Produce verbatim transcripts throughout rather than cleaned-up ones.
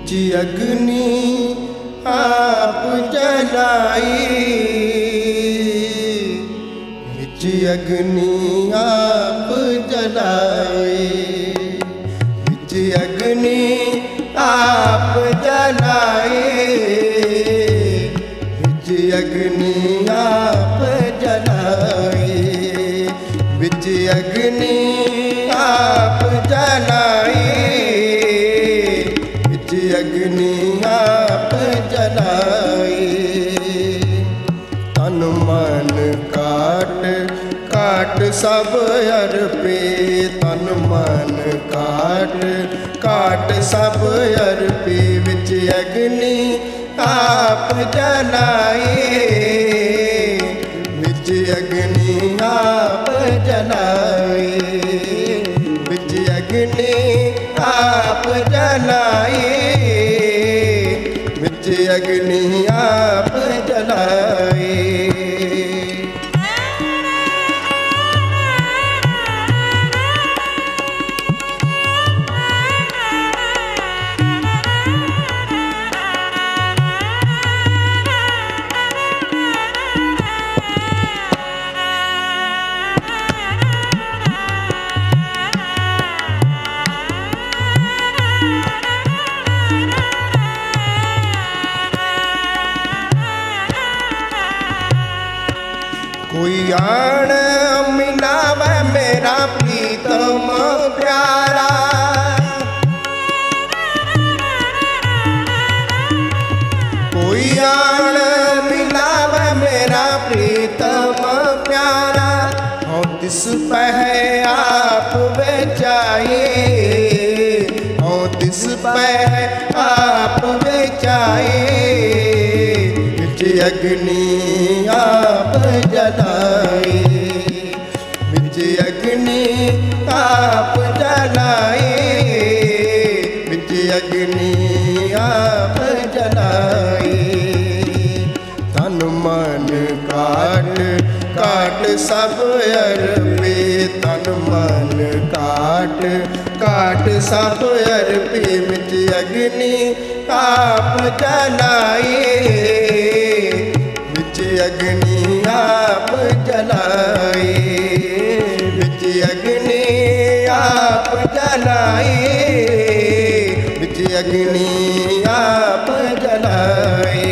विच अग्नि आप जलाई, विच अग्नि आप जलाई, विच अग्नि आप जलाई, विच अग्नि आप जलाई, विच अग्नि आप जलाई, विच अग्नि आप जलाई। तन मन काट काट सब अर्पे, तन मन काट काट सब अर्पे, विच अग्नि आप जलाई, विच अग्नि आप जलाई, विच अग्नि आप जलाई, विच अग्नि आप जलाई। कोई आण मिलावे मेरा प्रीतम प्यारा, कोई आण मिलावे मेरा प्रीतम प्यारा, हाँ तिस पह आप बेचाए, हाँ तिस पह आप बेचाए, विच अग्नि आप जलाई, विच अग्नि आप जलाई, विच अग्नि आप जलाई। तन मन काट काट सब अर्पे, तन मन काट काट सब अर्पे, विच अग्नि आप जलाई, विच अग्नि आप जलाई, विच अग्नि आप जलाई, विच अग्नि आप जलाई।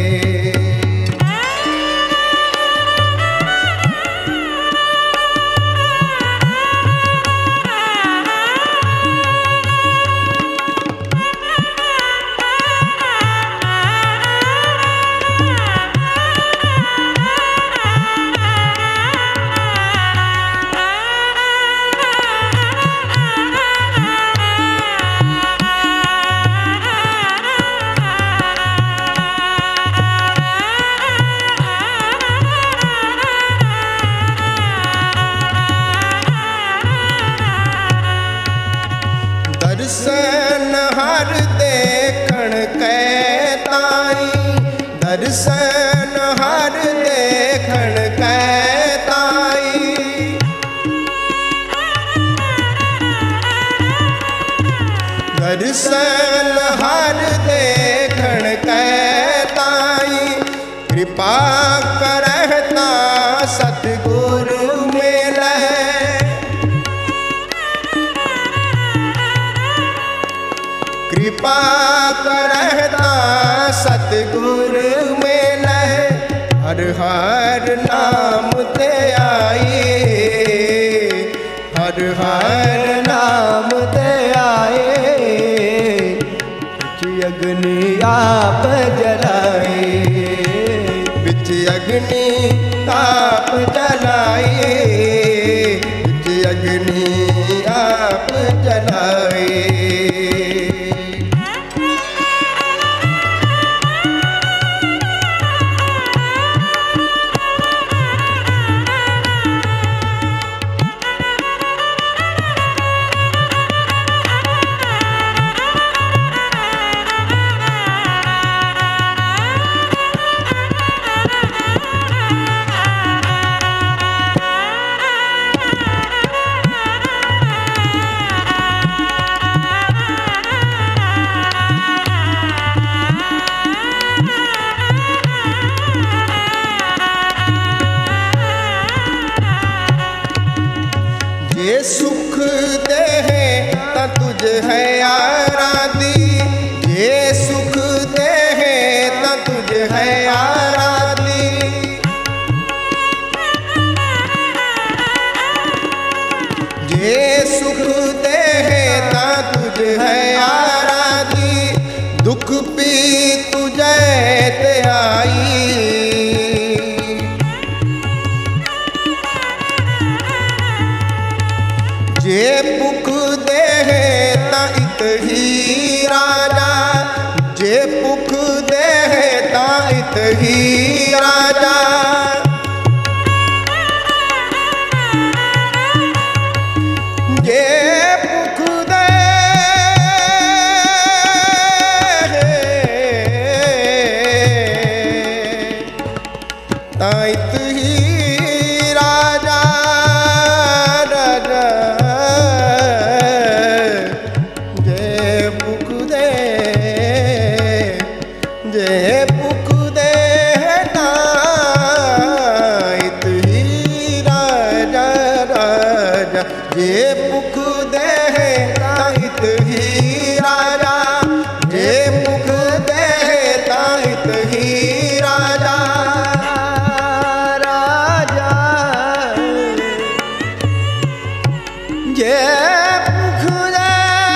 दर्शन हर देखण कै ताई, दर्शन हर देखण कै ताई, दर्शन हर देखण कै ताई, कृपा करहता सतगुर मिलह, कृपा करहता सतगुर मिलह, हर हर नाम ते आए, हर हर नाम ते आए, विच अग्नि आप जलाए, विच अग्नि आप जलाए, विच अग्नि आप जलाए। सुख दे ता तुझ है आराधी, जे सुख दे ता तुझ है आराधी। जे सुख दे ता तुझ है आराधी, दुख पी तुझे ते आई। जे पुख दे ता इत ही राजा, जे पुख दे ता इत ही राजा। जे पुख दे ता इत ही राजा, राजा। जे पुख दे, जे पुख दे ता इत ही राजा, राजा। जे पुख दे ता इत ही राजा, जे पुख दे ता इत ही राजा, राजा। जे पुख दे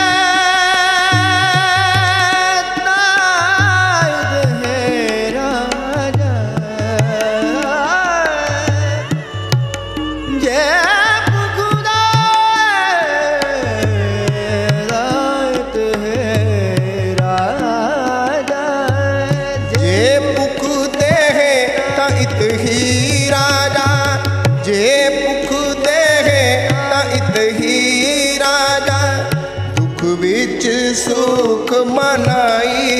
ता इत है राजा, जे इत ही राजा, जे पुख दे ता इत ही राजा। दुख विच सुख मनाई,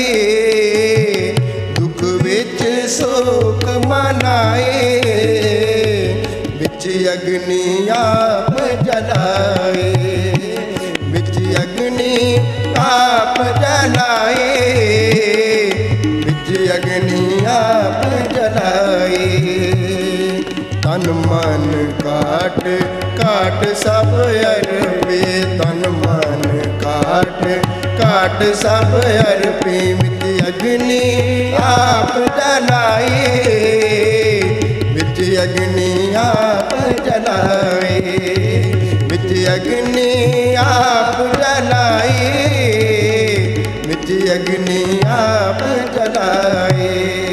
दुख विच सुख मनाए, विच अग्नि आप जलाए, विच अग्नि आप जलाए, विच अग्नि आप जलाए। तन मन काट काट सब अरपे, तन मन काट काट सब अरपे, विच अग्नि आप जलाए, विच अग्नि आप जलाए, विच अग्नि आप जलाए, विच अग्नि आप जलाए।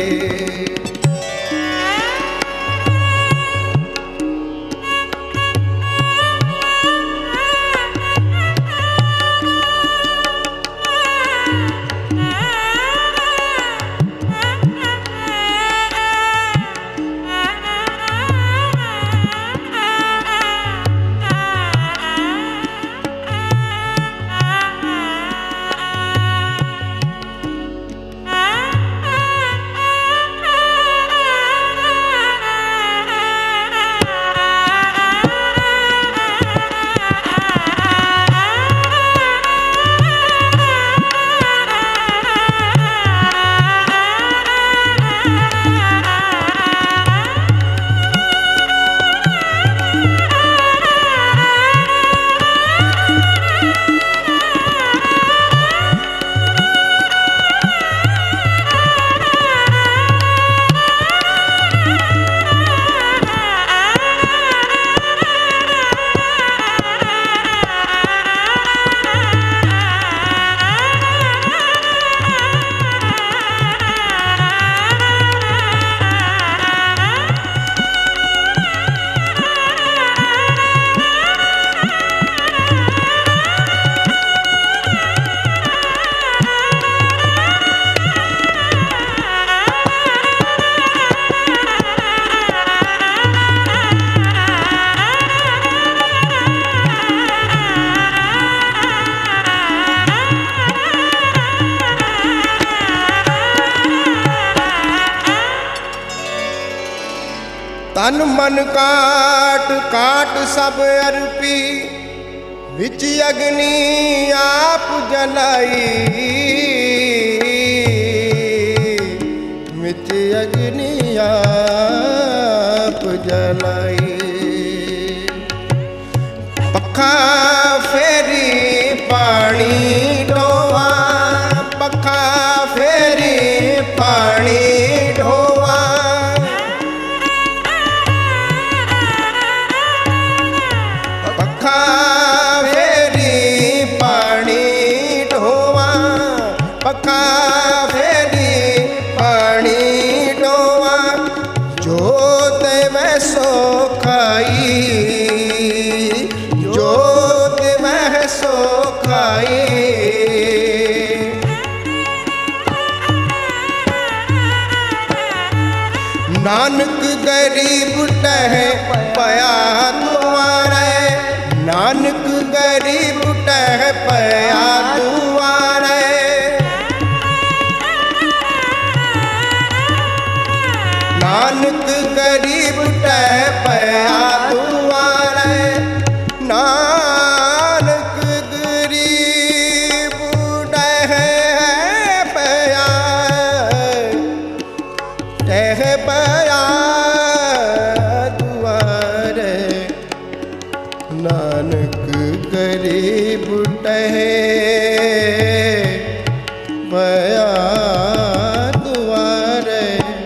तन मन काट काट सब अर्पी, विच अग्नि आप जलाई, विच अग्नि आप जलाई। पखा फेरी पानी ढोवा, पखा फेरी पानी ढोवा। पखा फेरी पानी ढोवा, पखा फेरी पानी ढोवा। जोत में सो खाई, जोत में सो खाई। नानक गरीब टह पया दुआरे, नानक गरीब टह पया दुआरे। नानक गरीब टह पया दुआरे, नानक गरीब टह पया, टह पया दुआरे। नानक गरीब टह पया दुआरे।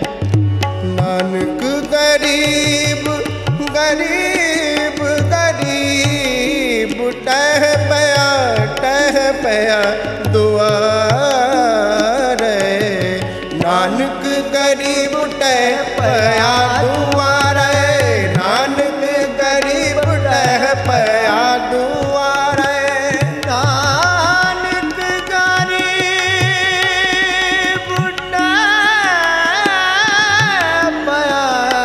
नानक गरीब गरीब गरीब टह पया, टह पया दुआरे। नानक गरीब टह पया दुआरे, नानक गरीब टह पया दुआरे। नानक गरीब टह पया,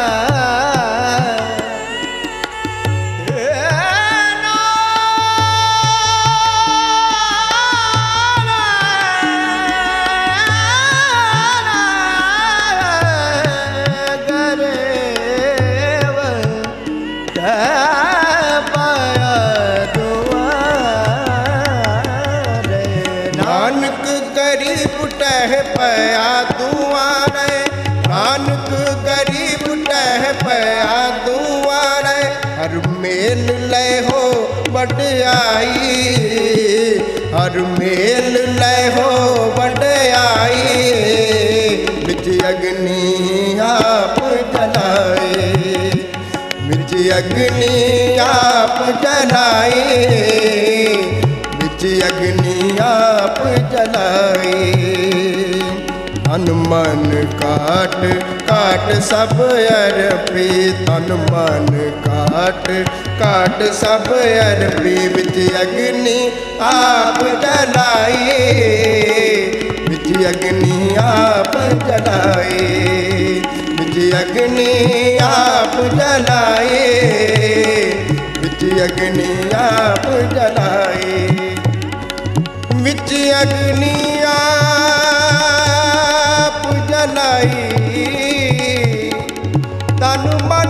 नानक गरीब टह पया दुआरे। नानक गरीब टह पया दुआरे। हर मेल ले हो वड्याई, हर मेल ले हो वड्याई। बिच अग्नि आप जलाए, बिच अग्नि आप जलाए, बिच अग्नि आप जलाए। तन मन काट काट सब अर्पी, तन मन काट काट सब अर्पी। बिच अग्नि आप जलाए, बिच अग्नि आप जलाए, बिच अग्नि आप जलाए, बिच अग्नि आप जलाए। बिच अग्नि आप जलाई, तन मन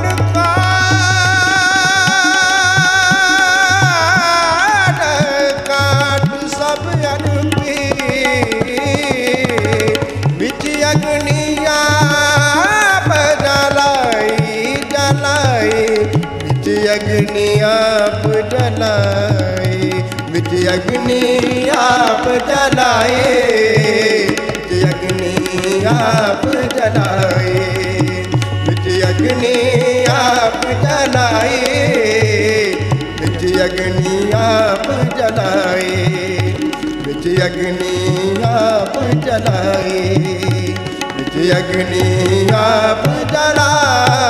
काट काट सब अर्पी। बिच अग्नि आप जलाई जलाई, बिच अग्नि आप जलाई, बिच अग्नि आप जलाए, बिच अग्नि आप जलाए, बिच अग्नि आप जलाए, बिच अग्नि आप जलाए, बिच अग्नि आप जलाए, बिच अग्नि आप जलाए।